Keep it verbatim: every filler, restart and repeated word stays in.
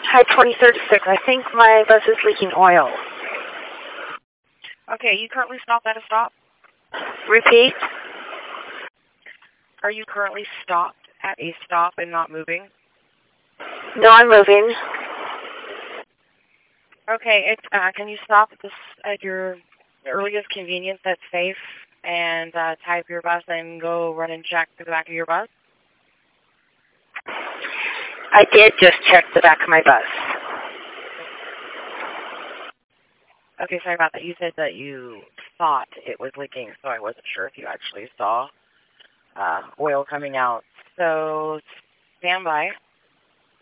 Hi, twenty-third six. I think my bus is leaking oil. Okay, you currently stopped at a stop? Repeat? Are you currently stopped at a stop and not moving? No, I'm moving. Okay, it, uh, can you stop at, this, at your earliest convenience that's safe and uh, type your bus and go run and check the back of your bus? I did just check the back of my bus. Okay, sorry about that. You said that you thought it was leaking, so I wasn't sure if you actually saw uh, oil coming out. So stand by.